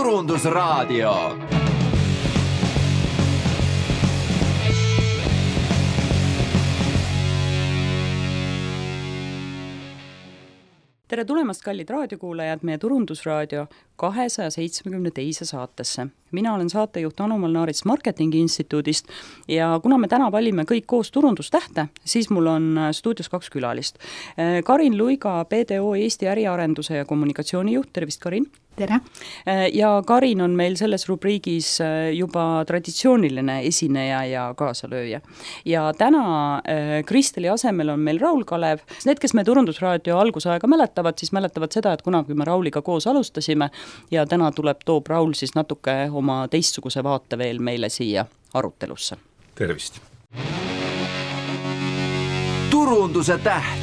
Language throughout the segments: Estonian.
Turundusraadio. Tere tulemast, kallid raadiokuulajad, meie Turundusraadio 272. saatesse. Mina olen saatejuht Anu Molnaarits Marketingi Instituudist ja kuna me täna valime kõik koos turundustähte, siis mul on stuudios 2 külalist. Karin Luiga, BDO Eesti äriarenduse ja kommunikatsioonijuht, tervist Karin! Tere! Ja Karin on meil selles rubriigis juba traditsiooniline esineja ja kaasalööja. Ja täna Kristeli asemel on meil Raul Kalev. Need, kes me Turundusraadio algusaega mäletavad, siis mäletavad seda, et kunagi me Rauliga koos alustasime ja täna toob Raul siis natuke oma teistsuguse vaate veel meile siia arutelusse. Tervist! Turunduse täht.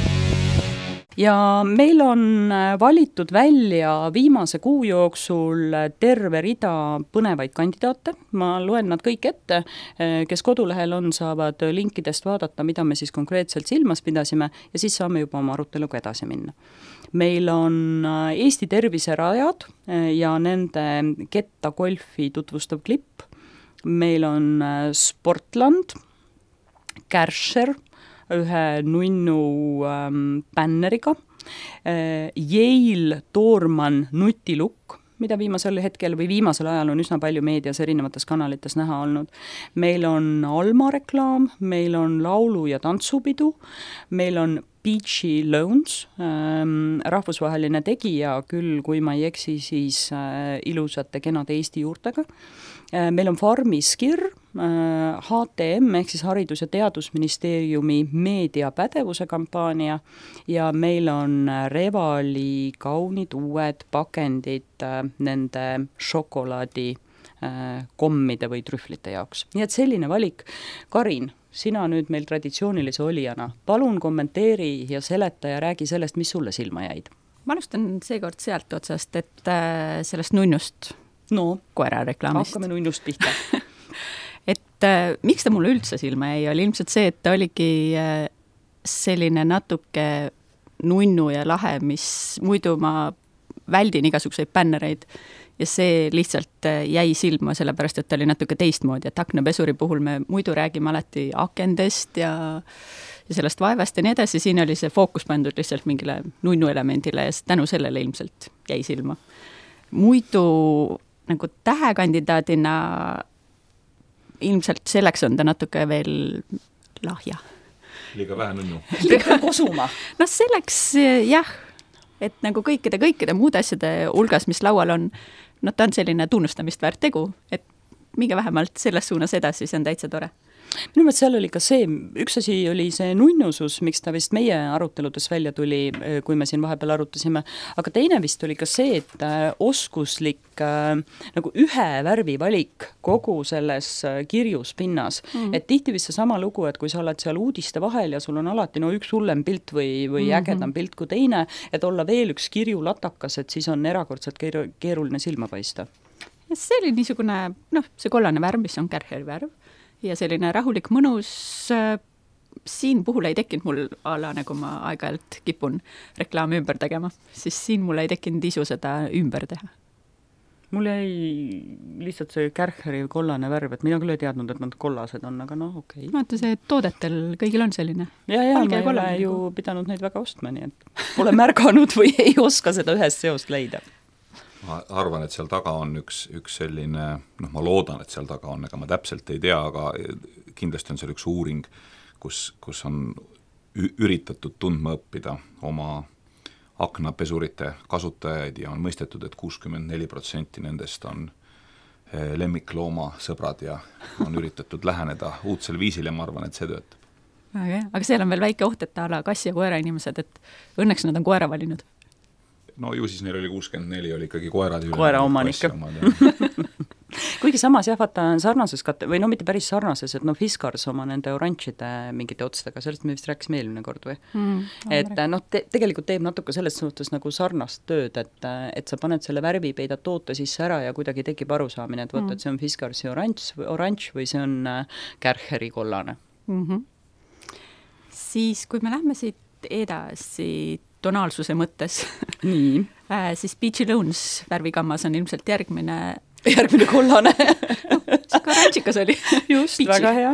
Ja meil on valitud välja viimase kuu jooksul terve rida põnevaid kandidaate. Ma loen nad kõik ette, kes kodulehel on, saavad linkidest vaadata, mida me siis konkreetselt silmas pidasime ja siis saame juba oma aruteluga edasi minna. Meil on Eesti terviserajad ja nende Ketta golfi tutvustav klipp. Meil on Sportland, Kärcher, ühe nunnu bänneriga, Yale Toorman nutilukk, mida viimasel hetkel või viimasel ajal on üsna palju meedias erinevates kanalites näha olnud. Meil on Alma reklaam, meil on laulu- ja tantsupidu, meil on Beachy Loans, rahvusvaheline tegija, küll kui ma ei eksi, siis ilusate kenade Eesti juurtega. Meil on Farmiskir, HTM ehk siis Haridus- ja Teadusministeeriumi meediapädevuse kampaania ja meil on Revali kaunid uued pakendid nende šokolaadi kommide või trühvlite jaoks. Nii et selline valik. Karin, sina nüüd meil traditsioonilise olijana, palun kommenteeri ja seleta ja räägi sellest, mis sulle silma jäid. Ma alustan seekord sealt otsast, et sellest nunnust koera reklaamist. Hakkame nunnust pihta. Et miks ta mulle üldse silma jäi, oli ilmselt see, et ta oligi selline natuke nunnu ja lahe, mis muidu ma väldin igasuguseid bännereid ja see lihtsalt jäi silma, sellepärast, et ta oli natuke teistmoodi, et aknapesuri puhul me muidu räägime alati akendest ja sellest vaevast ja nii edasi, siin oli see fookus pandud lihtsalt mingile nunnu elemendile ja tänu sellele ilmselt jäi silma. Muidu nagu tähekandidaadina ilmselt selleks on ta natuke veel lahja. Liiga vähe nunnu. Liiga kosuma. No selleks jah, et nagu kõikide muude asjade hulgas, mis laual on, ta on selline tunnustamist väärt tegu, et minge vähemalt selles suunas edasi, see on täitsa tore. Minu mõttes seal oli ka see, üks asi oli see nunnusus, miks ta vist meie aruteludes välja tuli, kui me siin vahepeal arutasime, aga teine vist oli ka see, et oskuslik nagu ühe värvi valik kogu selles kirjus pinnas. Et tihti vist see sama lugu, et kui sa oled seal uudiste vahel ja sul on alati üks hullem pilt või ägedam pilt kui teine, et olla veel üks kirju latakas, et siis on erakordselt keeruline silma paista. Ja see oli niisugune, see kollane värv, mis on Kärcheri värv. Ja selline rahulik mõnus, siin puhul ei tekkinud mul ala, nagu ma aeg-ajalt kipun reklaami ümber tegema, siis siin mul ei tekkinud isu seda ümber teha. Mul jäi lihtsalt see Kärcheri kollane värv, et mina küll ei teadnud, et nad kollased on, aga okei. Vaata see toodetel kõigil on selline. Ja ma ei ole ju pidanud neid väga ostma, nii et pole märganud või ei oska seda ühest seost leida. Ma arvan, et seal taga on üks selline, ma loodan, et seal taga on, ega ma täpselt ei tea, aga kindlasti on seal üks uuring, kus on üritatud tundma õppida oma aknapesurite kasutajaid ja on mõistetud, et 64% nendest on lemmiklooma sõbrad ja on üritatud läheneda uudsel viisil ja ma arvan, et see töötab. Aga seal on veel väike oht, et ala kassi ja koera inimesed, et õnneks nad on koera valinud. No ju siis neil oli 64, oli ikkagi koerad üle. Koera omanikke. Kuigi samas vaata sarnases või mitte päris sarnases, et Fiskars oma nende oranžide mingite otstega, sellest me vist rääkisime eelmine kord või? Et tegelikult teeb natuke selles suhtes nagu sarnast tööd, et sa paned selle värvi, peidad toote sisse ära ja kuidagi tekib arusaamine, et võtta, et see on Fiskarsi oranž või see on Kärcheri kollane. Siis kui me lähme siit edasi tonaalsuse mõttes. Nii. Siis Beachy Loans värvigammas on ilmselt järgmine kollane. Ka rantsikas oli. Just, Beachy. Väga hea.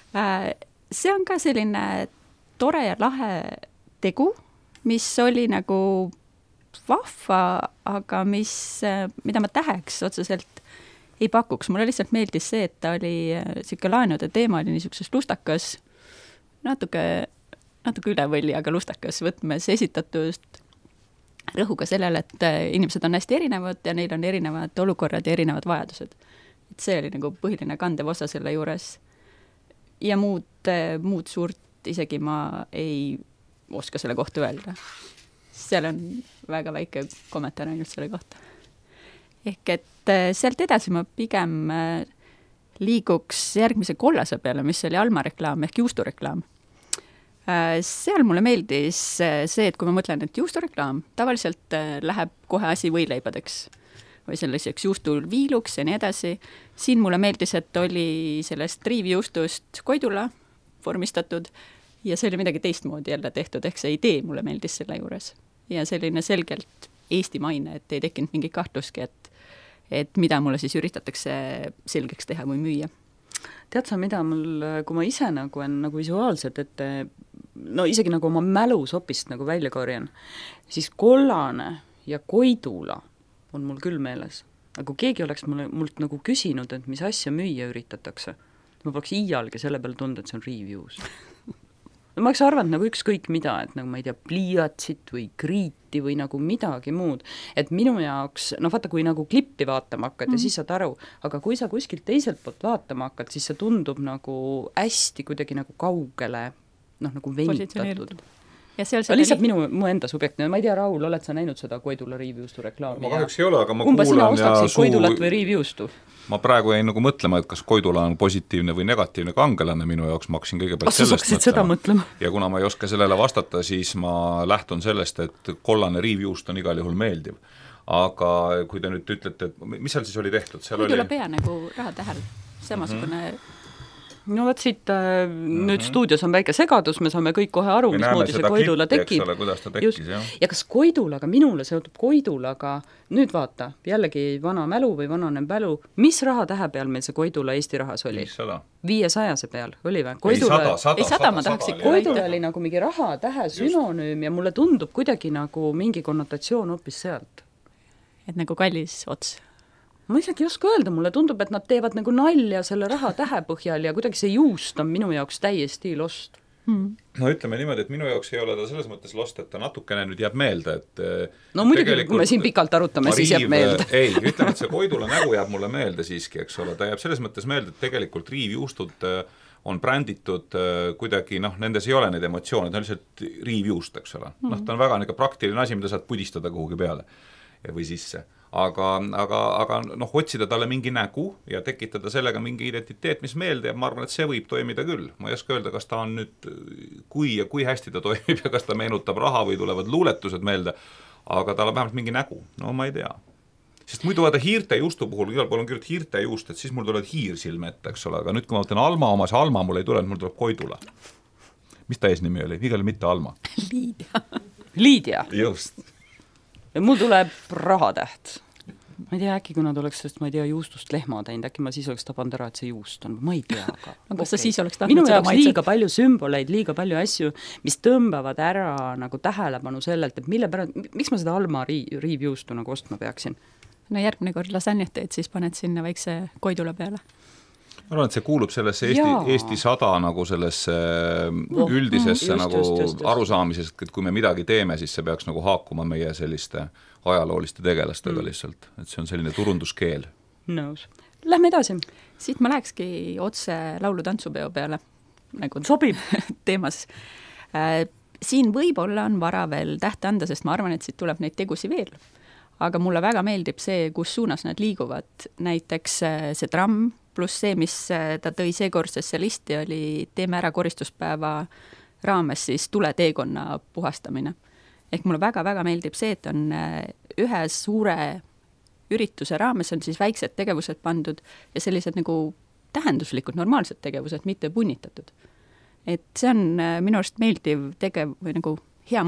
See on ka selline tore ja lahe tegu, mis oli nagu vahva, aga mida ma täheks otseselt ei pakuks. Mulle lihtsalt meeldis see, et ta oli siuke laenude teema, oli niisugusest lustakas, natuke üle võlli, aga lustakas võtmes esitatust rõhuga sellele, et inimesed on hästi erinevad ja neil on erinevad olukorrad ja erinevad vajadused. Et see oli nagu põhiline kandev osa selle juures. Ja muud suurt isegi ma ei oska selle kohta öelda. Seal on väga väike kommentaar ainult selle kohta. Ehk et sealt edasi ma pigem liiguks järgmise kollase peale, mis oli Alma reklaam ehk juustureklaam. Seal mulle meeldis see, et kui ma mõtlen, et juustureklaam tavaliselt läheb kohe asi võileibadeks või selliseks juustulviiluks ja nii edasi. Siin mulle meeldis, et oli sellest riivjuustust Koidula vormistatud ja see oli midagi teistmoodi jälle tehtud, ehk see idee mulle meeldis selle juures. Ja selline selgelt eestimaine, et ei tekkinud mingi kahtluski, et mida mulle siis üritatakse selgeks teha või müüa. Tead sa, mida mul, kui ma ise nagu on nagu visuaalselt, et no isegi nagu oma mälusopist nagu välja korjan, siis kollane ja Koidula on mul küll meeles. Aga kui keegi oleks mult nagu küsinud, et mis asja müüa üritatakse, ma poleks iialgi selle peale tunda, et see on riivjuus. No ma oleks arvanud nagu ükskõik mida, et nagu ma ei tea, pliiatsit või kriiti või nagu midagi muud. Et minu jaoks, no vaata, kui nagu klippi vaatama hakkad ja siis saad aru, aga kui sa kuskilt teiselt poolt vaatama hakkad, siis see tundub nagu hästi kuidagi nagu kaugele, noh nagu venitatud. Ja lihtsalt mu enda subjektne, ma ei tea, Raul, oled sa näinud seda Koidula riivjuustu reklaami? Ma kahjuks ei ole, aga ma kumba kuulan sina ostaksid, Koidulat või riivjuustu? Ma praegu jäin nagu mõtlema, et kas Koidula on positiivne või negatiivne kangelane minu jaoks, ma hakkasin kõigepealt sellest mõtlema. Ja kuna ma ei oska sellele vastata, siis ma lähtun sellest, et kollane riivjuust on igal juhul meeldiv. Aga kui te nüüd ütlete, et mis seal siis oli tehtud? Koidula pea nagu rahatähel, samasugune No võt siit nüüd stuudios on väike segadus, me saame kõik kohe aru, mismoodi see Koidula tekib. Ja kas Koidulaga, minule seotub Koidulaga, nüüd vaata, jällegi vana mälu või vananem mälu, mis raha tähe peal meil see Koidula Eesti rahas oli? 500 peal oli või? Ei, 100 ma tahaksin. Koidula oli nagu mingi raha tähe sünonüüm ja mulle tundub kuidagi nagu mingi konnotatsioon hoopis sealt. Et nagu kallis ots. Ma isegi ei oska öelda, mulle tundub, et nad teevad nagu nalja selle raha tähe põhjal ja kuidagi see juust on minu jaoks täiesti lost. No ütleme niimoodi, et minu jaoks ei ole ta selles mõttes lost, et ta natukene nüüd jääb meelde, et no muidugi, kui me siin pikalt arutame, siis jääb meelde. Ei, ütleme, et see Koidula nägu jääb mulle meelde siiski, eks ole, ta jääb selles mõttes meelde, et tegelikult riivjuustud on bränditud kuidagi, noh, nendes ei ole neid emotsioone, ta on lihtsalt riivjuust, eks ole. Noh, ta on väga praktiline asi, mida saad pudistada kuhugi peale või sisse. Aga noh, otsida talle mingi nägu ja tekitada sellega mingi identiteet, mis meelde, ja ma arvan, et see võib toimida küll. Ma ei oska öelda, kas ta on nüüd, kui hästi ta toimib ja kas ta meenutab raha või tulevad luuletused meelde, aga tal on vähemalt mingi nägu, no ma ei tea. Sest muidu vaata hiirte juustu puhul, igal pool on kirjut hiirte juust, et siis mul tulevad hiir silme ette, eks ole, aga nüüd kui ma võtan Alma omas, Alma mul ei tule, mul tuleb Koidula. Mis ta eesnimi oli? Igal mitte Alma. Liidia. Just. Ja mul tuleb rahatäht. Ma ei tea, äkki kui nad oleks sellest, ma ei tea, juustust lehma teinud, äkki ma siis oleks tabanud ära, et see juust on, ma ei tea, aga aga sa siis oleks tahtnud minu seda jaoks liiga palju sümboleid, liiga palju asju, mis tõmbavad ära nagu tähelepanu sellelt, et miks ma seda Alma riivjuustu nagu ostma peaksin? No järgmine kord lasanjat teed, siis paned sinna väikse Koidula peale. Ma arvan, et see kuulub sellesse Eesti 100 nagu sellesse üldisesse just. Arusaamisest, et kui me midagi teeme, siis see peaks nagu haakuma meie selliste ajalooliste tegelastega lihtsalt. Et see on selline turunduskeel. Nõus. Lähme edasi. Siit ma lähekski otse laulu-tantsupeo peale. Nagu sobib teemas. Siin võib-olla on vara veel tähte anda, sest ma arvan, et siit tuleb neid tegusi veel. Aga mulle väga meeldib see, kus suunas nad liiguvad. Näiteks see tramm, pluss see, mis ta tõi seekordsesse listi, oli Teeme ära koristuspäeva raames siis tuleteekonna puhastamine. Ehk mulle väga-väga meeldib see, et on ühe suure ürituse raames on siis väiksed tegevused pandud ja sellised nagu tähenduslikud normaalsed tegevused, mitte punnitatud. Et see on minu arust meeldiv või nagu hea mõte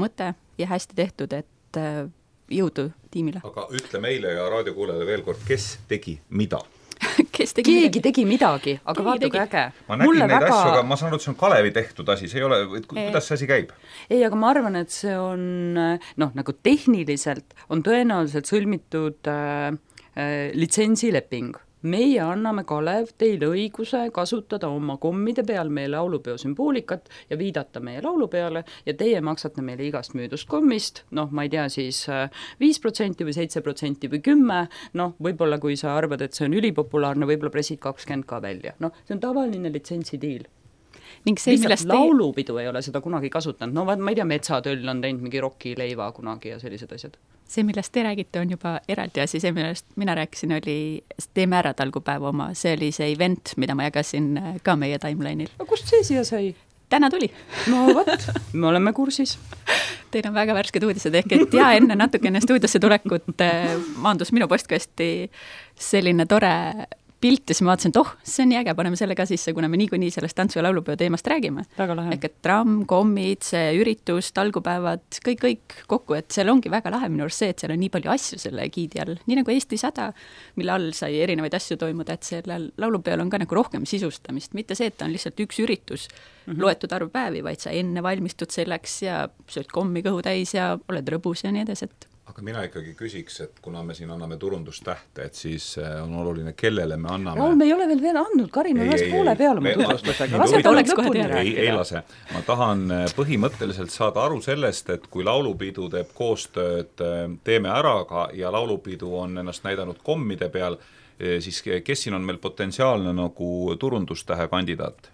ja hästi tehtud, et jõudu tiimile. Aga ütle meile ja raadiokuulajale veel kord, kes tegi mida? Keegi tegi midagi, aga vaata kui äge. Ma nägin neid asju, aga ma saan aru, et see on Kalevi tehtud asi, see ei ole, kuidas see asi käib? Ei, aga ma arvan, et see on, nagu tehniliselt on tõenäoliselt sõlmitud litsentsileping. Meie anname, Kalev, teile õiguse kasutada oma kommide peal meie laulupeo sümboolikat ja viidata meie laulupeale ja teie maksate meile igast müüdust kommist, ma ei tea, siis 5% või 7% või 10%, võib-olla kui sa arvad, et see on ülipopulaarne, võib-olla pressid 20 ka välja. See on tavaline litsentsidiil. Ning see, lihtsalt laulupidu ei ole seda kunagi kasutanud, ma ei tea, Metsatöll on teinud mingi rokileiva kunagi ja sellised asjad. See, millest te räägite, on juba eraldi asi, see, millest mina rääkisin, oli Teeme ära talgupäeva oma, see oli see event, mida ma jagasin ka meie timeline'il. Aga kust see siia sai? Täna tuli. No võt, me oleme kursis. Teil on väga värsked uudised, ehk et enne natuke enne stuudiosse tulekut maandus minu postkasti selline tore pilt ja siis ma vaatasin, et see on nii äge, paneme selle ka sisse, kuna me niikuinii sellest tantsu- ja laulupeo teemast räägime. Ehk et tramm, kommid, see üritus, talgupäevad, kõik kokku, et seal ongi väga lahe minu arust see, et seal on nii palju asju selle giidi all, nii nagu Eesti 100, mille all sai erinevaid asju toimuda, et sellel laulupeol on ka nagu rohkem sisustamist, mitte see, et ta on lihtsalt üks üritus, loetud arv päevi, vaid sa enne valmistud selleks ja sööd kommi kõhu täis ja oled rõbus ja nii edasi, et aga mina ikkagi küsiks, et kuna me siin anname turundustähte, et siis on oluline, kellele me anname. Raul, me ei ole veel andnud, Karin on ühes poole peale oma tutvustusega. Lased oleks kohe teada. Ei lase. Ma tahan põhimõtteliselt saada aru sellest, et kui laulupidu teeb koostööd Teeme äraga ja laulupidu on ennast näidanud kommide peal, siis kes siin on meil potentsiaalne nagu turundustähe kandidaat?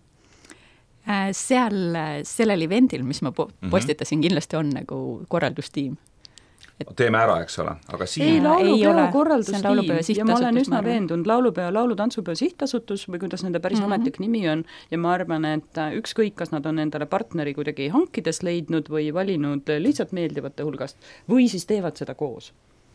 Sellel evendil, mis ma postitasin, kindlasti on nagu korraldustiim. Teeme ära, eks ole, aga siin ei, laulupeo korraldustiim ja ma olen üsna veendunud, laulupeo, laulutantsupeo sihtasutus või kuidas nende päris ametlik nimi on ja ma arvan, et ükskõik, kas nad on endale partneri kuidagi hankides leidnud või valinud lihtsalt meeldivate hulgast või siis teevad seda koos.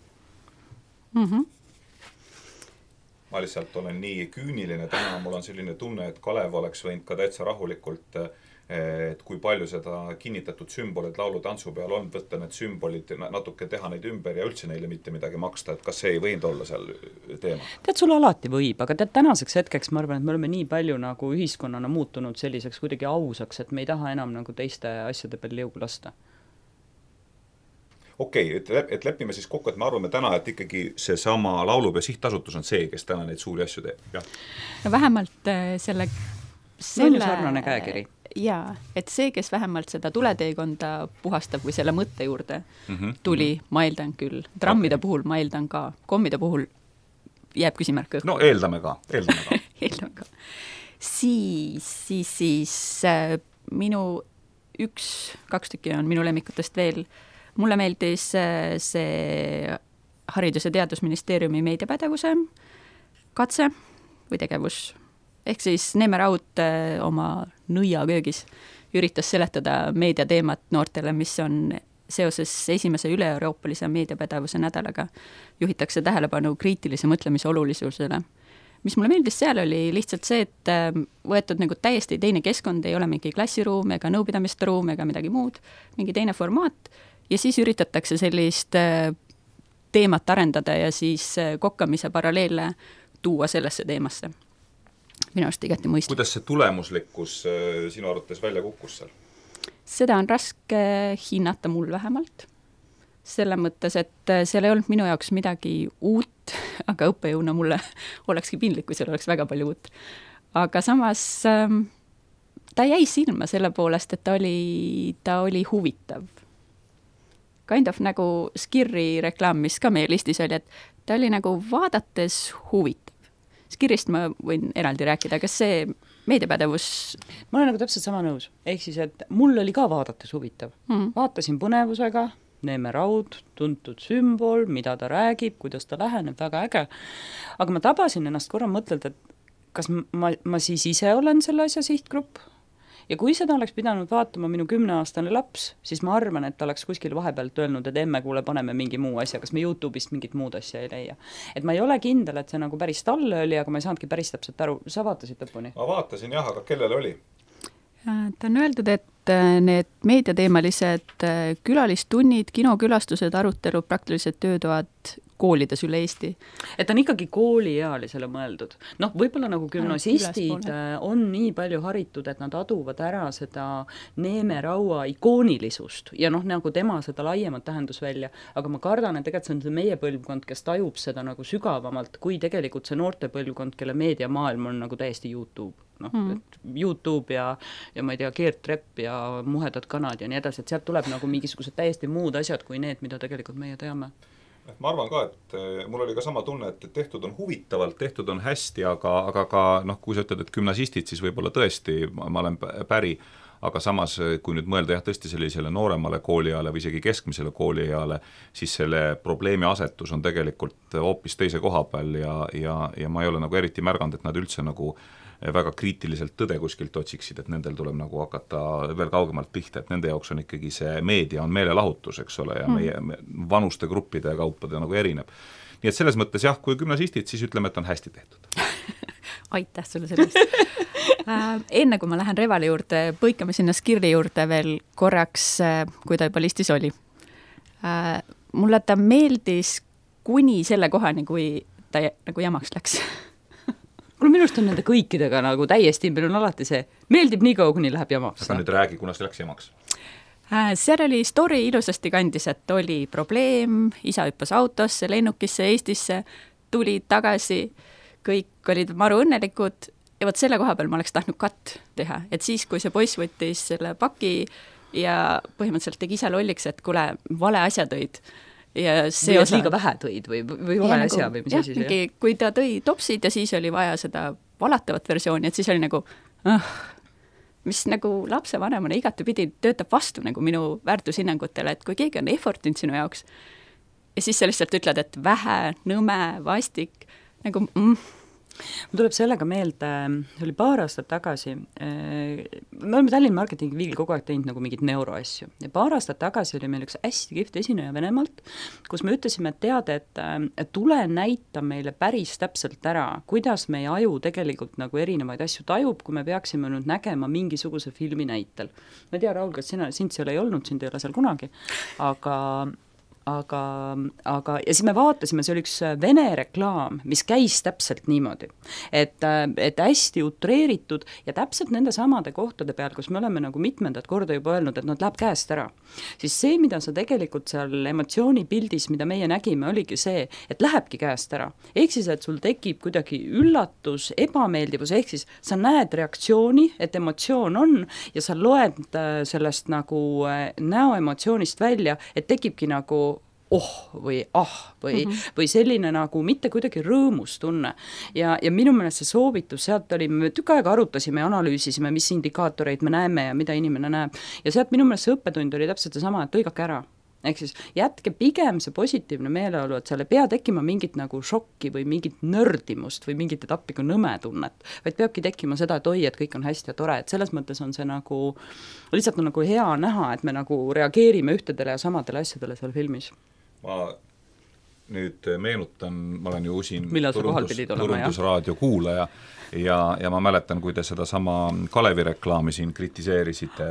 Ma lihtsalt olen nii küüniline täna, mul on selline tunne, et Kalev oleks võinud ka täitsa rahulikult et kui palju seda kinnitatud sümbolid laulu-tantsu peal on, võtta need sümbolid, natuke teha neid ümber ja üldse neile mitte midagi maksta, et kas see ei võinud olla seal teema? Tead, sul alati võib, aga tänaseks hetkeks ma arvan, et me oleme nii palju nagu ühiskonnana muutunud selliseks kuidagi ausaks, et me ei taha enam nagu teiste asjade peal jõugu lasta. Okei, et lepime siis kokku, et me arvame täna, et ikkagi see sama laulupeo sihtasutus on see, kes täna neid suuri asju teeb. Ja. No vähemalt selle sarnane käekiri. Jaa, et see, kes vähemalt seda tuleteekonda puhastab või selle mõtte juurde tuli, ma eeldan küll. Trammide puhul ma eeldan ka. Kommide puhul jääb küsimärk õhku. No eeldame ka. Eeldame ka. Siis minu 1-2 tükki on minu lemmikutest veel. Mulle meeldis see Haridus- ja Teadusministeeriumi meediapädevuse katse või tegevus. Ehk siis Neeme Raud oma nõiaköögis üritas seletada meediateemat noortele, mis on seoses esimese üle-euroopalise meediapädevuse nädalaga. Juhitakse tähelepanu kriitilise mõtlemise olulisusele. Mis mulle meeldis seal oli lihtsalt see, et võetud nagu täiesti teine keskkond, ei ole mingi klassiruum ega nõupidamistruum ega midagi muud, mingi teine formaat ja siis üritatakse sellist teemat arendada ja siis kokkamise paralleele tuua sellesse teemasse. Minu arust igati mõistlik. Kuidas see tulemuslikkus sinu arvates välja kukkus seal? Seda on raske hinnata mul vähemalt. Selle mõttes, et seal ei olnud minu jaoks midagi uut, aga õppejõuna mulle olekski piinlik, kui seal oleks väga palju uut. Aga samas ta jäi silma selle poolest, et ta oli huvitav. Kind of nagu Skirri reklaam, mis ka meie listis oli, et ta oli nagu vaadates huvitav. Skirist ma võin eraldi rääkida, kas see meediapädevus... Ma olen nagu täpselt sama nõus. Ehk siis, et mul oli ka vaadates huvitav. Vaatasin põnevusega, Neeme Raud, tuntud sümbol, mida ta räägib, kuidas ta läheneb, väga äge. Aga ma tabasin ennast korra mõtled, et kas ma siis ise olen selle asja sihtgrupp? Ja kui seda oleks pidanud vaatama minu 10-aastane laps, siis ma arvan, et ta oleks kuskil vahepealt öelnud, et emme, kuule, paneme mingi muu asja, kas me YouTube'ist mingit muud asja ei leia. Et ma ei ole kindel, et see nagu päris talle oli, aga ma ei saanudki päris täpselt aru. Sa vaatasid lõpuni? Ma vaatasin jah, aga kellel oli? Ta on öeldud, et need meediateemalised külalistunnid, kinokülastused, arutelud, praktilised töötoad koolides üle Eesti. Et on ikkagi kooliealisele mõeldud. Noh, võib-olla nagu gümnasistid on nii palju haritud, et nad aduvad ära seda Neeme Raua ikoonilisust ja noh, nagu tema seda laiemat tähendus välja, aga ma kardan, et tegelikult see on see meie põlvkond, kes tajub seda nagu sügavamalt, kui tegelikult see noorte põlvkond, kelle meediamaailm on nagu täiesti YouTube. Et YouTube ja ma ei tea, keertrepp ja muhedad kanad ja nii edasi, et sealt tuleb nagu mingisugused täiesti muud asjad kui need, mida tegelikult meie teame. Ma arvan ka, et mul oli ka sama tunne, et tehtud on huvitavalt, tehtud on hästi, aga ka noh, kui sa ütled, et gümnasistid, siis võib-olla tõesti ma olen päri, aga samas, kui nüüd mõelda jah, tõesti sellisele nooremale kooliajale või isegi keskmisele kooliajale, siis selle probleemi asetus on tegelikult hoopis teise koha peal ja ma ei ole nagu eriti märganud, et nad üldse nagu väga kriitiliselt tõde kuskilt otsiksid, et nendel tuleb nagu hakata veel kaugemalt pihta, et nende jaoks on ikkagi see meedia on meelelahutus, eks ole, ja meie vanuste gruppide ja kaupade nagu erineb. Nii et selles mõttes jah, kui gümnasistid, siis ütleme, et on hästi tehtud. Aitäh sulle sellest. Enne kui ma lähen Revali juurde, põikame sinna Skirri juurde veel korraks, kui ta juba listis oli. Mulle ta meeldis kuni selle kohani, kui ta nagu jamaks läks. Mul minust on nende kõikidega nagu täiesti, meil on alati see, meeldib nii kaua, kuni läheb jamaks. Aga nüüd räägi, kuna see läks jamaks. Seal oli story ilusasti kandis, et oli probleem, isa hüppas autosse, lennukisse, Eestisse, tulid tagasi, kõik olid maru õnnelikud ja võt selle koha peal ma oleks tahtnud katt teha. Et siis, kui see poiss võttis selle paki ja põhimõtteliselt tegi ise lolliks, et kuule, vale asja tõid. Ja see või liiga vähe tõid või vale asja või mis asi see? Kui ta tõi topsid ja siis oli vaja seda valatavat versiooni, et siis oli nagu mis nagu lapsevanemana igatepidi töötab vastu nagu minu väärtushinnangutele, et kui keegi on effortinud sinu jaoks ja siis sa lihtsalt ütled, et vähe, nõme, vastik, nagu Mul tuleb sellega meelde, oli paar aastat tagasi, me oleme Tallinna Marketingi Viigil kogu aeg teinud nagu mingid neuroasju ja paar aastat tagasi oli meil üks hästi kihvt esineja Venemaalt, kus me ütlesime, et tead, et tule näita meile päris täpselt ära, kuidas meie aju tegelikult nagu erinevaid asju tajub, kui me peaksime nüüd nägema mingisuguse filmi näitel. Ma ei tea, Raul, kas sind seal ei olnud, sind ei ole seal kunagi, aga ja siis me vaatasime, see oli üks Vene reklaam, mis käis täpselt niimoodi, et hästi utreeritud ja täpselt nende samade kohtade peal, kus me oleme nagu mitmendat korda juba öelnud, et nad läheb käest ära. Siis see, mida sa tegelikult seal emotsioonipildis, mida meie nägime, oligi see, et lähebki käest ära. Ehk siis, et sul tekib kuidagi üllatus, ebameeldivus, ehk siis sa näed reaktsiooni, et emotsioon on ja sa loed sellest nagu näoemotsioonist välja, et tekibki nagu või või selline nagu mitte kuidagi rõõmus tunne. Ja minu meelest see soovitus sealt oli, me tükk aega arutasime ja analüüsisime, mis indikaatoreid me näeme ja mida inimene näeb. Ja sealt minu meelest see õppetund oli täpselt see sama, et lõigake ära. Ehk siis jätke pigem see positiivne meeleolu, et seal ei pea tekkima mingit nagu šokki või mingit nördimust või mingit etappiga nõmetunnet, vaid peabki tekkima seda, et oi, et kõik on hästi ja tore, et selles mõttes on see nagu, lihtsalt on nagu hea näha, et me nagu reageerime ühtedele ja samadele asjadele seal filmis. Ma nüüd meenutan, ma olen ju usin turundusraadio kuulaja ja ma mäletan, kui te seda sama Kalevi reklaami siin kritiseerisite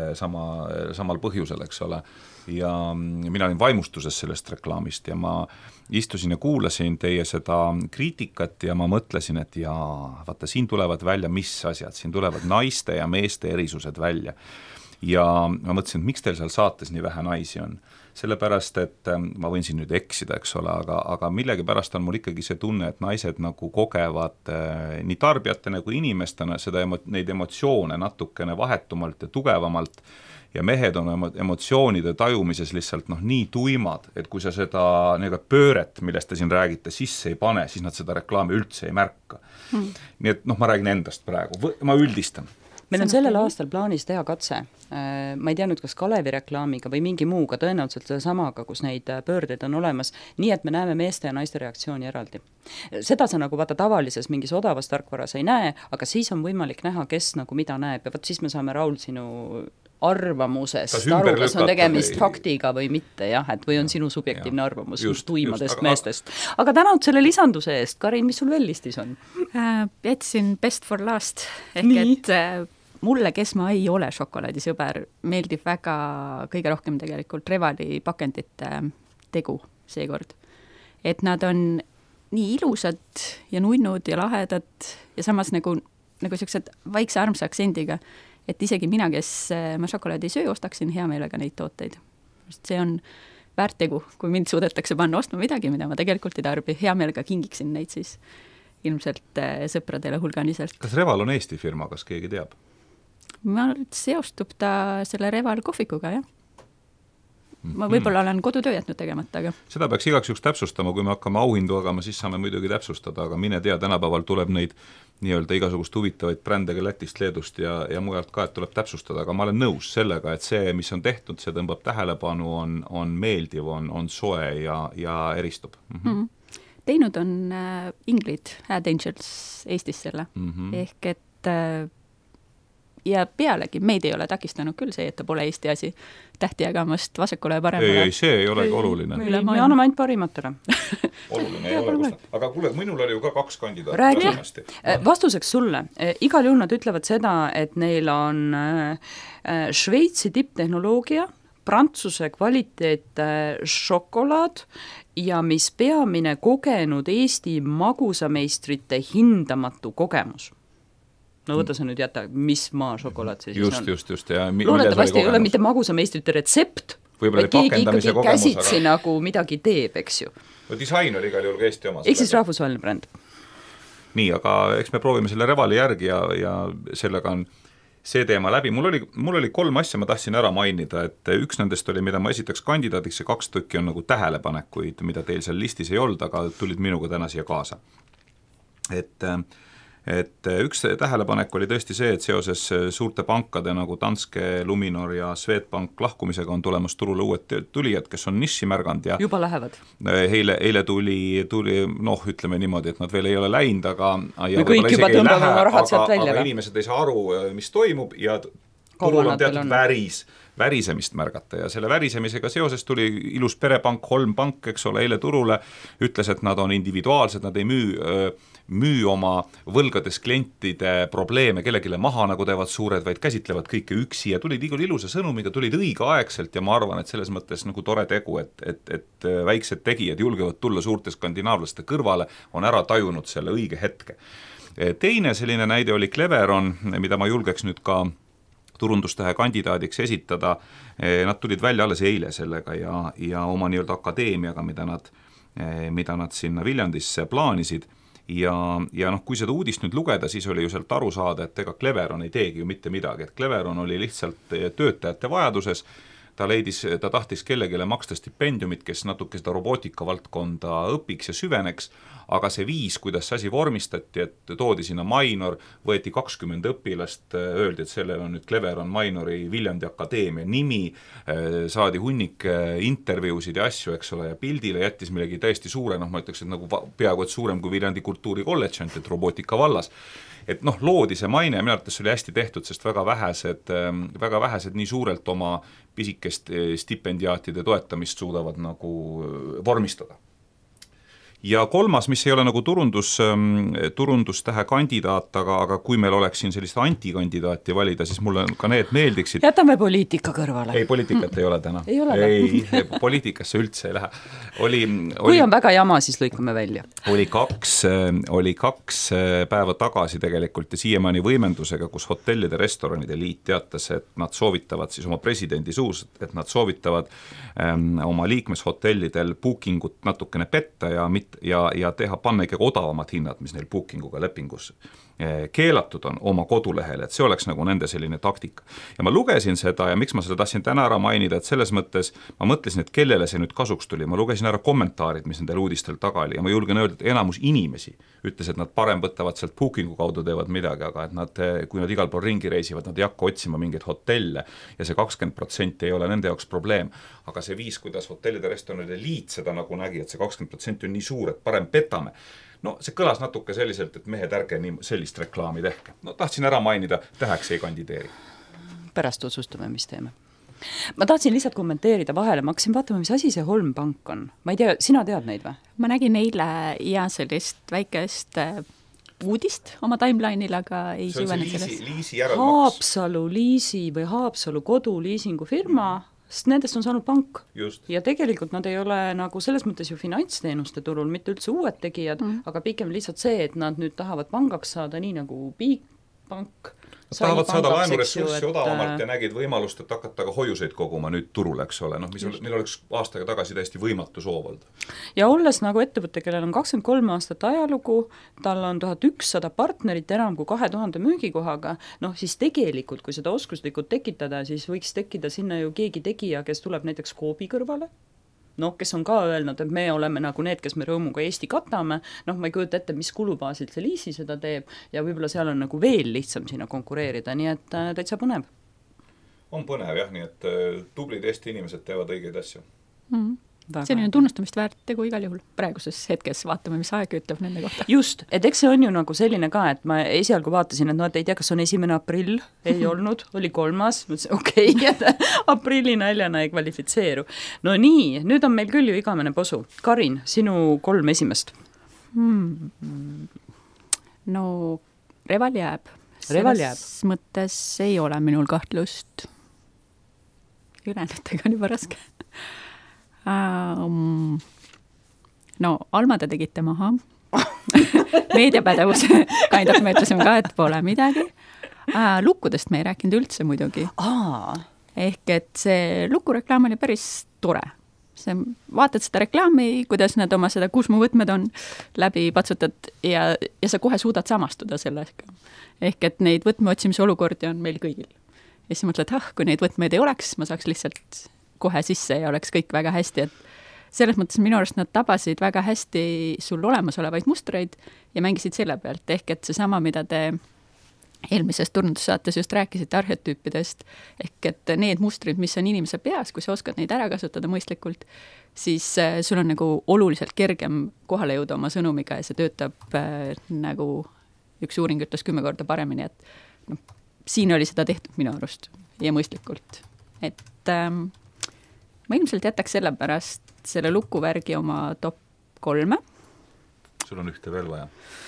samal põhjusel, eks ole, ja mina olin vaimustuses sellest reklaamist ja ma istusin ja kuulasin teie seda kriitikat ja ma mõtlesin, et vaata, siin tulevad välja mis asjad, siin tulevad naiste ja meeste erisused välja ja ma mõtlesin, et miks teil seal saates nii vähe naisi on. Sellepärast, et ma võin siin nüüd eksida, eks ole, aga millegi pärast on mul ikkagi see tunne, et naised nagu kogevad nii tarbijatena kui inimestena neid emotsioone natukene vahetumalt ja tugevamalt ja mehed on emotsioonide tajumises lihtsalt nii tuimad, et kui sa seda pööret, millest te siin räägite, sisse ei pane, siis nad seda reklaami üldse ei märka. Nii et ma räägin endast praegu, ma üldistan. Meil on sellel aastal plaanis teha katse, ma ei tea nüüd, kas Kalevi reklaamiga või mingi muuga, tõenäoliselt selle samaga, kus neid pöördeid on olemas, nii et me näeme meeste ja naiste reaktsiooni eraldi. Seda sa nagu vaata tavalises mingis odavas tarkvaras ei näe, aga siis on võimalik näha, kes nagu mida näeb ja võt siis me saame, Raul, sinu arvamusest aru, kas on tegemist faktiga või mitte, jah, et või on sinu subjektiivne arvamus tuimadest meestest. Aga tänud selle lisanduse eest, Karin, mis sul veel listis on? Jätsin best for last, ehk et mulle, kes ma ei ole šokolaadisõber, meeldib väga kõige rohkem tegelikult Revali pakendite tegu seekord. Et nad on nii ilusad ja nunnud ja lahedad ja samas nagu sellised vaikse armsa aktsendiga, et isegi mina, kes ma šokolaadi ei söö, ostaksin hea meelega neid tooteid. See on väärt tegu, kui mind suudetakse panna ostma midagi, mida ma tegelikult ei tarbi, hea meelega kingiksin neid siis ilmselt sõpradele hulganiselt. Kas Reval on Eesti firma, kas keegi teab? Ma seostub ta selle Reval kohvikuga, jah. Ma võib-olla olen kodutöö jätnud tegemata, aga seda peaks igaks juhuks täpsustama, kui me hakkame auhindu agama, siis saame muidugi täpsustada, aga mine tea, tänapäeval tuleb neid nii-öelda igasugust huvitavaid brändega Lätist, Leedust ja mujalt ka, et tuleb täpsustada, aga ma olen nõus sellega, et see, mis on tehtud, see tõmbab tähelepanu, on meeldiv, on soe ja eristub. Teinud on Ingrid Ad Angels Eestis selle, ehk et ja pealegi meid ei ole takistanud küll see, et ta pole Eesti asi tähti jagamast vasakule ja paremale. Ei, see ei olegi oluline. Me anname ainult parimatele. Oluline ei ole. Aga kuule, minul oli ju ka 2 kandidaati. Räägi. Vastuseks sulle. Igal juhul nad ütlevad seda, et neil on Šveitsi tipptehnoloogia, Prantsuse kvaliteet šokolaad ja mis peamine kogenud Eesti magusameistrite hindamatu kogemus. No võta sa nüüd jätta, mis maa šokolaad see siis on. Just. Ja loodetavasti ei ole mitte magusameistrite retsept, vaid keegi ikkagi käsitsi nagu midagi teeb, eks ju. No disain oli igal juhul ka Eesti oma. Ehk siis rahvusvaheline bränd. Nii, aga eks me proovime selle Revali järgi ja sellega on see teema läbi. Mul oli 3 asja, ma tahtsin ära mainida, et üks nendest oli, mida ma esitaks kandidaadiks ja 2 tükki on nagu tähelepanekuid, mida teil seal listis ei olnud, aga tulid minuga täna siia kaasa. Et üks tähelepanek oli tõesti see, et seoses suurte pankade nagu Danske, Luminor ja Swedbank lahkumisega on tulemas turule uued tulijad, kes on niši märganud ja juba lähevad. Eile tuli ütleme niimoodi, et nad veel ei ole läinud, aga kõik juba tõmbame oma rahad sealt välja. Aga inimesed ei saa aru, mis toimub ja turul on teatud värisemist märgata ja selle värisemisega seoses tuli ilus perepank, Holm Pank, eks ole, eile turule, ütles, et nad on individuaalsed, nad ei müü oma võlgades klientide probleeme kellegile maha, nagu teevad suured, vaid käsitlevad kõike üksi ja tulid ilusa sõnumiga, tulid õigeaegselt ja ma arvan, et selles mõttes nagu tore tegu, et väiksed tegijad julgevad tulla suurte skandinaavlaste kõrvale, on ära tajunud selle õige hetke. Teine selline näide oli Cleveron, mida ma julgeks nüüd ka turundustähe kandidaadiks esitada, nad tulid välja alles eile sellega ja oma nii-öelda akadeemiaga, mida nad sinna Viljandisse plaanisid ja kui seda uudist nüüd lugeda, siis oli ju sealt aru saada, et ega Cleveron ei teegi ju mitte midagi, et Cleveron oli lihtsalt töötajate vajaduses, ta tahtis kellegile maksta stipendiumit, kes natuke seda robootika valdkonda õpiks ja süveneks, aga see viis, kuidas see asi vormistati, et toodi sinna minor, võeti 20 õpilast, öeldi, et sellel on nüüd Cleveron Minori Viljandi Akadeemia nimi, saadi hunnik intervjuusid ja asju, eks ole, ja pildile jättis millegi täiesti suure, ma ütleks, et nagu peaaegu et suurem kui Viljandi kultuurikolledž, et robootika vallas. Et loodi see maine ja minu arvates oli hästi tehtud, sest väga vähesed nii suurelt oma pisikest stipendiaatide toetamist suudavad nagu vormistada. Ja 3, mis ei ole nagu turundustähe kandidaat, aga kui meil oleks siin sellist antikandidaati valida, siis mulle ka need meeldiksid. Jätame poliitika kõrvale. Ei, poliitikat ei ole täna. Ei, poliitikasse üldse ei lähe. Kui on väga jama, siis lõikame välja. Oli 2 päeva tagasi tegelikult ja siiamaani võimendusega, kus hotellide restoranide liit teatas, et nad soovitavad siis oma presidendi suus, et nad soovitavad oma liikmeshotellidel bookingut natukene petta ja panna ikkagi odavamad hinnad, mis neil bookinguga lepingus keelatud on oma kodulehel, et see oleks nagu nende selline taktika. Ja ma lugesin seda ja miks ma seda tahtsin täna ära mainida, et selles mõttes ma mõtlesin, et kellele see nüüd kasuks tuli. Ma lugesin ära kommentaarid, mis nendel uudistel taga oli ja ma julgen öelda, et enamus inimesi ütles, et nad parem võtavad sealt bookingu kaudu teevad midagi, aga et kui nad igal pool ringi reisivad, nad ei hakka otsima mingeid hotelle ja see 20% ei ole nende jaoks probleem. Aga see viis, kuidas hotellide restoranide liit seda nagu nägi, et see 20% on nii suur, et parem petame. No see kõlas natuke selliselt, et mehed ärge nii sellist reklaami tehke. No tahtsin ära mainida, täheks ei kandideeri. Pärast otsustame, mis teeme. Ma tahtsin lihtsalt kommenteerida vahele, ma hakkasin vaatama, mis asi see Holm Pank on. Ma ei tea, sina tead neid või? Ma nägin eile ja sellist väikest uudist oma timeline'il, aga ei süvenenud sellest. Liisi järelmaks. Haapsalu liisi või Haapsalu koduliisingufirma, sest nendest on saanud pank. Just. Ja tegelikult nad ei ole nagu selles mõttes ju finantsteenuste turul mitte üldse uued tegijad, aga pigem lihtsalt see, et nad nüüd tahavad pangaks saada nii nagu Bigbank. Nad tahavad saada laenuressurssi odavamalt ja nägid võimalust, et hakata ka hoiuseid koguma nüüd turul, eks ole, neil oleks aastaga tagasi täiesti võimatu soov olnud. Ja olles nagu ettevõtte, kellel on 23 aastat ajalugu, tal on 1100 partnerit enam kui 2000 müügikohaga, siis tegelikult, kui seda oskuslikult tekitada, siis võiks tekkida sinna ju keegi tegija, kes tuleb näiteks Coopi kõrvale, kes on ka öelnud, et me oleme nagu need, kes me rõõmuga Eesti katame, ma ei kujuta ette, mis kulubaasilt see liisi seda teeb ja võib-olla seal on nagu veel lihtsam sinna konkureerida, nii et täitsa põnev. On põnev jah, nii et tublid Eesti inimesed teevad õigeid asju. Selline tunnustamist väärt tegu igal juhul. Praeguses hetkes vaatame, mis aeg ütleb nende kohta. Just, et eks see on ju nagu selline ka, et ma esialgu vaatasin, et ei tea, kas on 1. aprill, ei olnud, oli 3. Mõtlesin, okei, aprilli naljana ei kvalifitseeru. No nii, nüüd on meil küll ju igavene posu. Karin, sinu 3 esimest. No, Reval jääb. Selles mõttes ei ole minul kahtlust. Ülejäänutega on juba raske. No, Alma te tegite maha. Meediapädevuse kind-of me ütlesime ka, et pole midagi. Lukkudest me ei rääkinud üldse muidugi. Ehk et see lukureklaam oli päris tore. Vaatad seda reklaami, kuidas nad oma seda kusmuvõtmed on läbi patsutad ja sa kohe suudad samastuda sellega. Ehk et neid võtmeotsimise olukordi on meil kõigil. Ja siis mõtled, kui neid võtmeid ei oleks, ma saaks lihtsalt kohe sisse ja oleks kõik väga hästi, et selles mõttes minu arust nad tabasid väga hästi sul olemasolevaid mustreid ja mängisid selle pealt, ehk et seesama, mida te eelmises turundussaates just rääkisite arhetüüpidest, ehk et need mustrid, mis on inimese peas, kui sa oskad neid ära kasutada mõistlikult, siis sul on nagu oluliselt kergem kohale jõuda oma sõnumiga ja see töötab nagu üks uuring ütles 10 korda paremini, et siin oli seda tehtud minu arust ja mõistlikult, et ma ilmselt jätaks selle pärast selle lukuvärgi oma top 3. Sul on ühte veel vaja.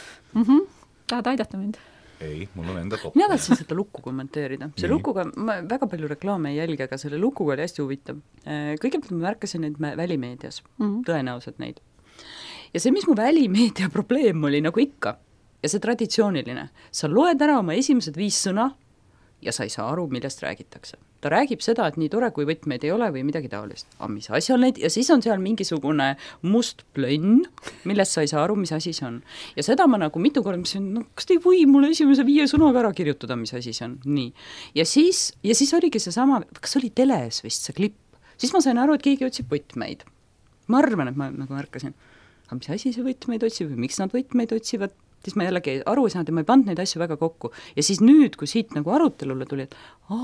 Tahad aidata mind? Ei, mul on enda top. Mina tahtsin seda lukku kommenteerida. See lukuga, ma väga palju reklaame ei jälgi, aga selle lukuga oli hästi huvitav. Kõigepealt ma märkasin neid välimeedias, tõenäoliselt neid. Ja see, mis mu välimeedia probleem oli nagu ikka, ja see traditsiooniline, sa loed ära oma esimesed 5 sõna ja sa ei saa aru, millest räägitakse. Ta räägib seda, et nii tore, kui võtmeid ei ole või midagi taolist. Mis asi on neid? Ja siis on seal mingisugune must plönn, millest sa ei saa aru, mis asi see on. Ja seda ma nagu mitu korda mõtlesin, kas te ei või mulle esimese 5 sõnaga ära kirjutada, mis asi see on? Nii. Ja siis oligi see sama, kas oli teles vist see klipp? Siis ma sain aru, et keegi otsib võtmeid. Ma arvan, et ma nagu märkasin, aga mis asi see võtmeid otsib või miks nad võtmeid otsivad? Siis ma jällegi aru ei saanud ja ma ei pannud neid asju väga kokku. Ja siis nüüd, kui siit nagu arutelule tuli, et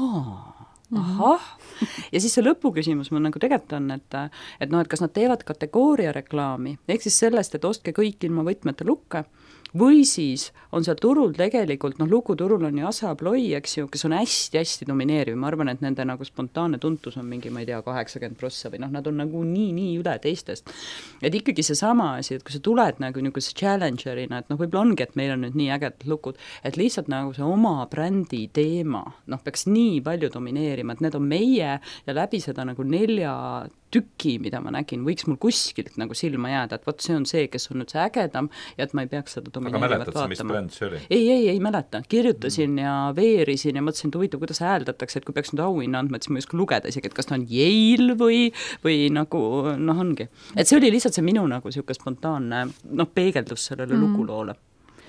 ahah. Ja siis see lõpuküsimus mul nagu tegelikult on, et kas nad teevad kategooria reklaami, ehk siis sellest, et ostke kõik ilma võtmete lukke, või siis on seal turul tegelikult, lukuturul on ju Assa Abloy, eks ju, kes on hästi-hästi domineeriv, ma arvan, et nende nagu spontaanne tuntus on mingi, ma ei tea, 80% või nad on nagu nii üle teistest. Et ikkagi see sama asi, et kui sa tuled nagu niisuguse challengerina, et võib-olla ongi, et meil on nüüd nii ägedad lukud, et lihtsalt nagu see oma brändi teema, peaks nii palju domineerima, et need on meie ja läbi seda nagu 4 tüki, mida ma nägin, võiks mul kuskilt nagu silma jääda, et see on see, kes on nüüd see ägedam ja et ma ei peaks seda domineerivat vaatama. Aga mäletad sa, mis bränd see oli? Ei mäleta. Kirjutasin ja veerisin ja mõtlesin, et huvitav, kuidas hääldatakse, et kui peaks nüüd auhinna andma, et siis ma just lugeda isegi, et kas ta on Yale või nagu, ongi. Et see oli lihtsalt see minu nagu siuke spontaanne, peegeldus sellele lukuloole.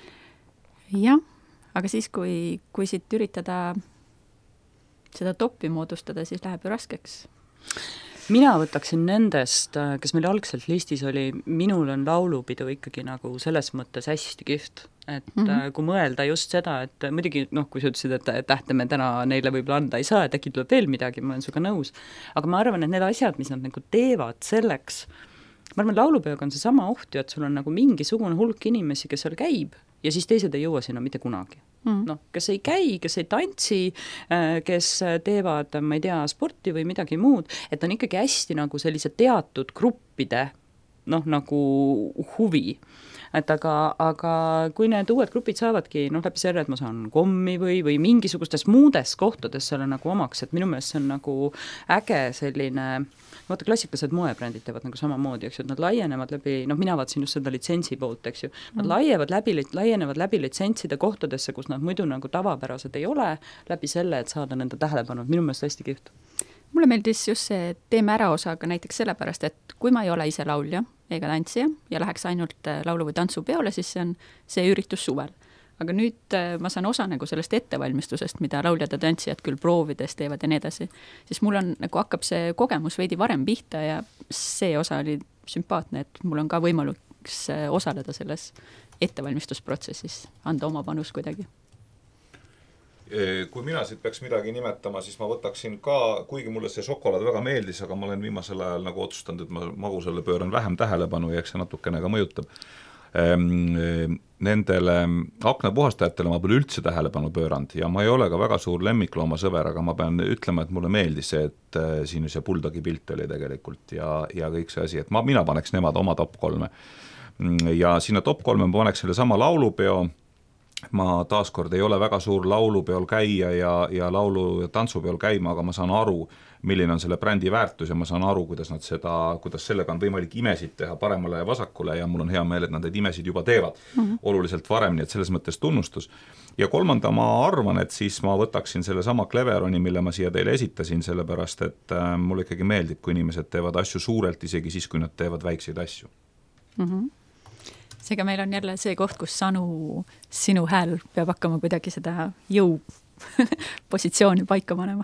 Jah, aga siis, kui siit üritada seda topi moodustada, siis läheb ju raskeks. Mina võtaksin nendest, kes meil algselt listis oli, minul on laulupidu ikkagi nagu selles mõttes hästi kihvt, et kui mõelda just seda, et muidugi, kui sa ütlesid, et tähte me täna neile võib-olla anda ei saa, et äkki tuleb veel midagi, ma olen suga nõus, aga ma arvan, et need asjad, mis nad nagu teevad selleks, ma arvan, laulupeoga on see sama oht ju, et sul on nagu mingisugune hulk inimesi, kes seal käib ja siis teised ei jõua sinna mitte kunagi. Kes ei käi, kes ei tantsi, kes teevad, ma ei tea, sporti või midagi muud, et on ikkagi hästi nagu sellise teatud gruppide nagu huvi. Et aga kui need uued grupid saavadki läbi selle, et ma saan kommi või mingisugustes muudes kohtades selle nagu omaks, et minu meelest see on nagu äge selline, vaata klassikalised moebrändid teevad nagu samamoodi, eks ju, et nad laienevad läbi, mina vaatasin just seda litsentsi poolt, eks ju, nad laienevad läbi litsentside kohtadesse, kus nad muidu nagu tavapärased ei ole, läbi selle, et saada nende tähelepanu, minu meelest hästi kihvt. Mulle meeldis just see teeme ära osaga näiteks sellepärast, et kui ma ei ole ise laulja ega tantsija ja läheks ainult laulu- või tantsupeole, siis see on see üritus suvel. Aga nüüd ma saan osa nagu sellest ettevalmistusest, mida lauljad ja tantsijad küll proovides teevad ja nii edasi, siis mul on nagu hakkab see kogemus veidi varem pihta ja see osa oli sümpaatne, et mul on ka võimalus osaleda selles ettevalmistusprotsessis, anda oma panus kuidagi. Kui mina siit peaks midagi nimetama, siis ma võtaksin ka, kuigi mulle see šokolaad väga meeldis, aga ma olen viimasel ajal nagu otsustanud, et ma magusale pööran vähem tähelepanu ja eks see natukene ka mõjutab. Nendele aknapuhastajatele ma pole üldse tähelepanu pööranud ja ma ei ole ka väga suur lemmikloomasõber, aga ma pean ütlema, et mulle meeldis see, et siin see Bulldog'i pilt oli tegelikult ja kõik see asi, et mina paneks nemad oma top 3. Ja sinna top 3 ma paneks selle sama laulupeo. Ma taaskord ei ole väga suur laulupeol käia ja laulu- ja tantsupeol käima, aga ma saan aru, milline on selle brändi väärtus ja ma saan aru, kuidas sellega on võimalik imesid teha paremale ja vasakule ja mul on hea meel, et nad neid imesid juba teevad oluliselt varem, nii et selles mõttes tunnustus. Ja kolmanda ma arvan, et siis ma võtaksin selle sama Cleveroni, mille ma siia teile esitasin, sellepärast et mulle ikkagi meeldib, kui inimesed teevad asju suurelt, isegi siis, kui nad teevad väikseid asju. Seega meil on jälle see koht, kus sinu hääl peab hakkama kuidagi seda jõu positsiooni paika panema.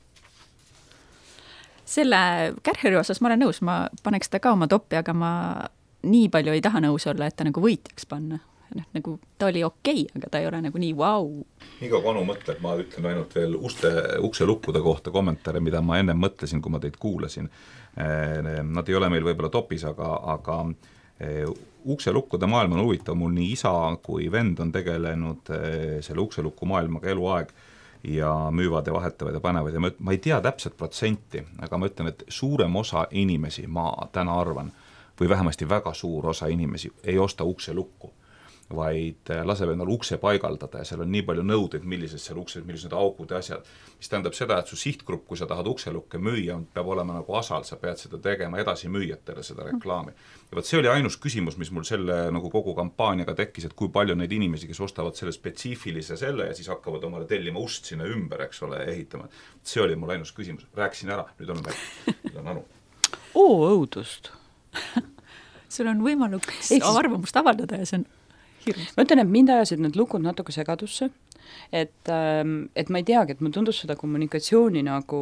Selle Kärheri osas ma olen nõus, ma paneks ta ka oma toppi, aga ma nii palju ei taha nõus olla, et ta nagu võitjaks panna. Nagu ta oli okei, aga ta ei ole nagu nii vau. Nii ka Anu mõtleb, ma ütlen ainult veel ukselukkude kohta kommentaare, mida ma ennem mõtlesin, kui ma teid kuulasin. Nad ei ole meil võib-olla topis, aga ukselukkude maailm on huvitav, mul nii isa kui vend on tegelenud selle ukselukku maailmaga eluaeg ja müüvad ja vahetavad ja panevad ja ma ei tea täpset protsenti, aga ma ütlen, et suurem osa inimesi, ma täna arvan, või vähemasti väga suur osa inimesi ei osta ukselukku, vaid laseb endal ukse paigaldada ja seal on nii palju nõudeid, millised augud ja asjad, mis tähendab seda, et su sihtgrupp, kui sa tahad ukselukke müüa, peab olema nagu asal, sa pead seda tegema edasi müüjatele, seda reklaami. Ja see oli ainus küsimus, mis mul selle nagu kogu kampaaniaga tekkis, et kui palju neid inimesi, kes ostavad selle spetsiifilise selle ja siis hakkavad omale tellima ust sinna ümber, eks ole, ehitama. See oli mul ainus küsimus. Rääkisin ära, nüüd on Anu. Õudust. Sul on võimalus arvamust avaldada ja see on hirmus. Ma ütlen, et mind ajasid need lukud natuke segadusse, et ma ei teagi, et mul tundus seda kommunikatsiooni nagu,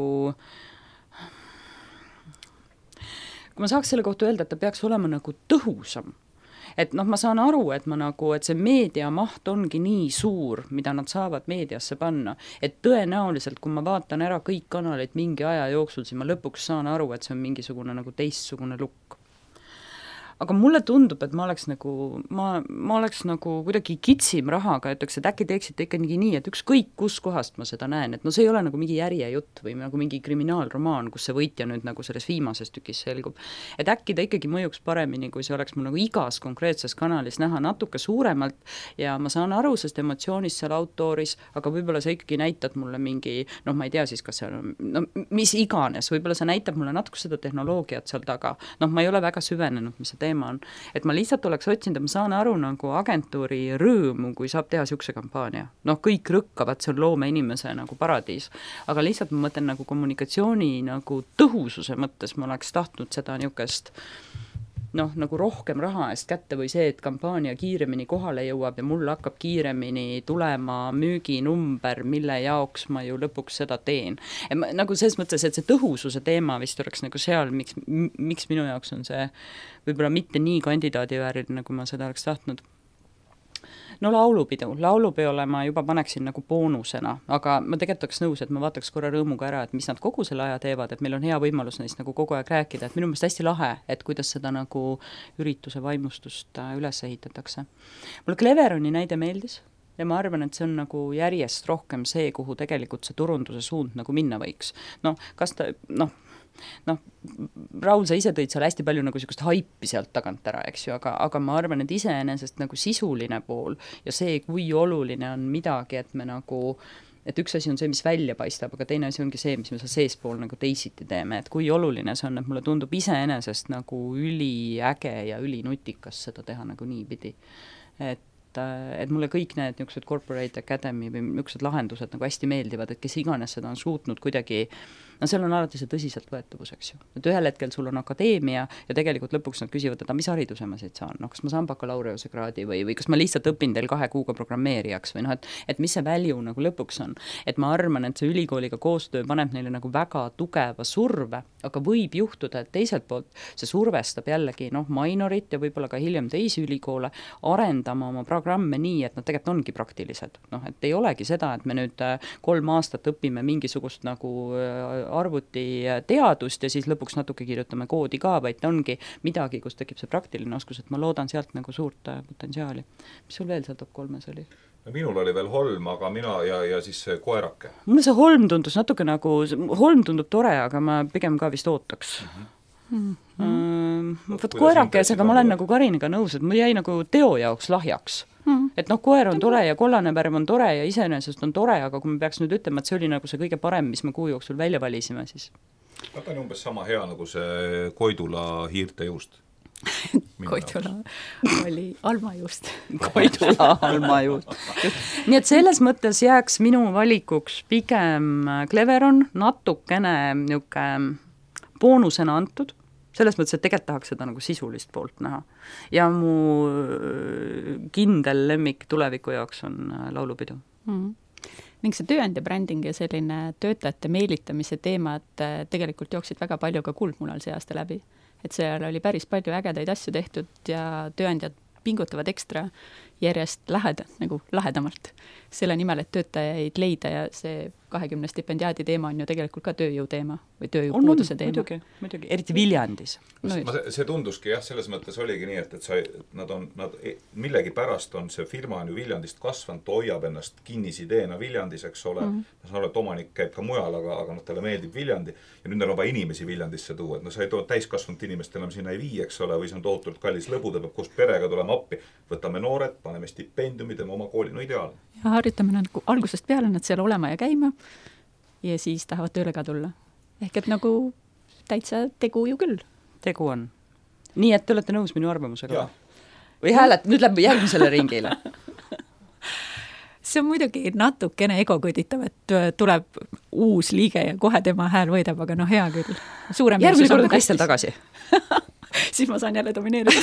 kui ma saaks selle kohta öelda, et ta peaks olema nagu tõhusam. Et ma saan aru, et et see meediamaht ongi nii suur, mida nad saavad meediasse panna, et tõenäoliselt, kui ma vaatan ära kõik kanalid mingi aja jooksul, siis ma lõpuks saan aru, et see on mingisugune nagu teistsugune lukk. Aga mulle tundub, et ma oleks nagu kuidagi kitsim rahaga, ütleks, et äkki teeksite ikka nii, et ükskõik kus kohast ma seda näen, et see ei ole nagu mingi järjejutt või nagu mingi kriminaalromaan, kus see võitja nüüd nagu selles viimases tükis selgub. Et äkki ta ikkagi mõjuks paremini, kui see oleks mul nagu igas konkreetses kanalis näha natuke suuremalt ja ma saan aru sellest emotsioonist seal autoris, aga võib-olla sa ikkagi näitad mulle mingi, ma ei tea siis, kas see on, mis iganes, võib-olla sa näitab mulle natuke seda tehnoloogiat seal taga. Ma ei ole väga süvenenud, mis see teema on. Et ma lihtsalt oleks otsinud, et ma saan aru nagu agentuuri rõõmu, kui saab teha siukse kampaania. Kõik rõkkavad, see on loome inimese nagu paradiis. Aga lihtsalt ma mõtlen nagu kommunikatsiooni nagu tõhususe mõttes ma oleks tahtnud seda niukest nagu rohkem raha eest kätte või see, et kampaania kiiremini kohale jõuab ja mul hakkab kiiremini tulema müüginumber, mille jaoks ma ju lõpuks seda teen. Nagu selles mõttes, et see tõhususe teema vist oleks nagu seal, miks minu jaoks on see võib-olla mitte nii kandidaadivääriline, nagu ma seda oleks tahtnud. Laulupeole ma juba paneksin nagu boonusena, aga ma tegelikult oleks nõus, et ma vaataks korra rõõmuga ära, et mis nad kogu selle aja teevad, et meil on hea võimalus neist nagu kogu aeg rääkida, et minu meelest hästi lahe, et kuidas seda nagu ürituse vaimustust üles ehitatakse. Mulle Cleveroni näide meeldis ja ma arvan, et see on nagu järjest rohkem see, kuhu tegelikult see turunduse suund nagu minna võiks. Kas ta, Raul, sa ise tõid seal hästi palju nagu niisugust haipi sealt tagant ära, eks ju, aga ma arvan, et iseenesest nagu sisuline pool ja see, kui oluline on midagi, et me nagu et üks asi on see, mis välja paistab, aga teine asi ongi see, mis me seal seespool nagu teisiti teeme, et kui oluline see on, et mulle tundub iseenesest nagu üliäge ja ülinutikas seda teha nagu niipidi. Et mulle kõik need niisugused Corporate Academy või niisugused lahendused nagu hästi meeldivad, et kes iganes seda on suutnud kuidagi seal on alati see tõsiseltvõetavus, eks ju. Et ühel hetkel sul on akadeemia ja tegelikult lõpuks nad küsivad, et mis hariduse ma siit saan, kas ma saan bakalaureuse kraadi või kas ma lihtsalt õpin teil 2 kuuga programmeerijaks või et mis see value nagu lõpuks on. Et ma arvan, et see ülikooliga koostöö paneb neile nagu väga tugeva surve, aga võib juhtuda, et teiselt poolt see survestab jällegi minorit ja võib-olla ka hiljem teisi ülikoole arendama oma programme nii, et nad tegelikult ongi praktilised. Et ei olegi seda, et me nüüd 3 aastat õpime mingisugust nagu arvutiteadust ja siis lõpuks natuke kirjutame koodi ka, vaid ongi midagi, kus tekib see praktiline oskus, et ma loodan sealt nagu suurt potentsiaali. Mis sul veel seal top 3-s oli? No minul oli veel Holm, aga mina ja siis see koerake. Mulle see Holm tundus natuke nagu, Holm tundub tore, aga ma pigem ka vist ootaks. Võt koerakesega ma olen nagu Kariniga nõus, et mul jäi nagu teo jaoks lahjaks. Et koer on tore ja kollane värv on tore ja iseenesest on tore, aga kui me peaks nüüd ütlema, et see oli nagu see kõige parem, mis me kuu jooksul välja valisime, siis ta on umbes sama hea nagu see Koidula hiirtejuust. Koidula oli almajuust. Koidula almajuust. Nii et selles mõttes jääks minu valikuks pigem Cleveron, natukene niisugune boonusena antud, selles mõttes, et tegelikult tahaks seda nagu sisulist poolt näha. Ja mu kindel lemmik tuleviku jaoks on laulupidu. Ning see tööandja bränding ja selline töötajate meelitamise teemad tegelikult jooksid väga palju ka Kuldmunal see aasta läbi. Et seal oli päris palju ägedaid asju tehtud ja tööandjad pingutavad ekstra järjest lahedamalt selle nimel, et töötajaid leida ja see 20 stipendiaadi teema on ju tegelikult ka tööjõu teema või tööjõupuuduse teema. Muidugi, eriti Viljandis. See tunduski jah, selles mõttes oligi nii, et nad millegi pärast on see firma on ju Viljandist kasvanud, ta hoiab ennast kinnisideena Viljandis, eks ole. Ma saan aru, et omanik käib ka mujal, aga talle meeldib Viljandi ja nüüd on juba inimesi Viljandisse tuua, et sa ei too täiskasvanud inimest enam sinna ei vii, eks ole, või see on tohutult kallis lõbu, ta peab koos perega tulema appi, võtame noored, paneme stipendiumi, teeme oma kooli, ideaalne. Ja harjutame nagu algusest peale nad seal olema ja käima ja siis tahavad tööle ka tulla. Ehk et nagu täitsa tegu ju küll. Tegu on. Nii, et te olete nõus minu arvamusega? Või hääled, nüüd läheb järgmisele ringile? See on muidugi natukene egokõditav, et tuleb uus liige ja kohe tema hääl võidab, aga hea küll. Järgmine kord on Kristel tagasi. Siis ma saan jälle domineerida.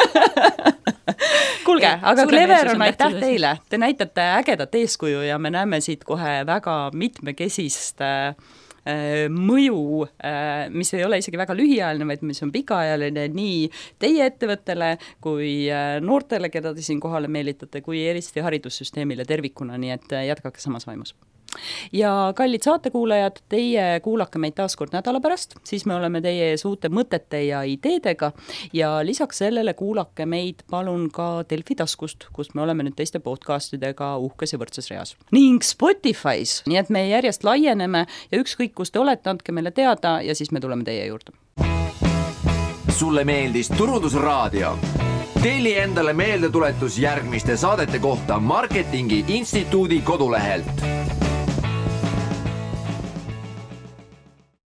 Kuulge, aga Cleveron, aitäh teile. Te näitate ägedat eeskuju ja me näeme siit kohe väga mitmekesist mõju, mis ei ole isegi väga lühiajaline, vaid mis on pikaajaline nii teie ettevõttele kui noortele, keda te siin kohale meelitate, kui eristi haridussüsteemile tervikuna, nii et jätkake samas vaimus. Ja kallid saatekuulajad, teie kuulake meid taas kord nädala pärast, siis me oleme teie ees uute mõtete ja ideedega ja lisaks sellele kuulake meid palun ka Delfi taskust, kus me oleme nüüd teiste podcastidega uhkes ja võrdses reas. Ning Spotify's, nii et me järjest laieneme ja ükskõik, kus te olete, andke meile teada ja siis me tuleme teie juurde. Sulle meeldis Turundusraadio? Telli endale meeldetuletus järgmiste saadete kohta Marketingi Instituudi kodulehelt.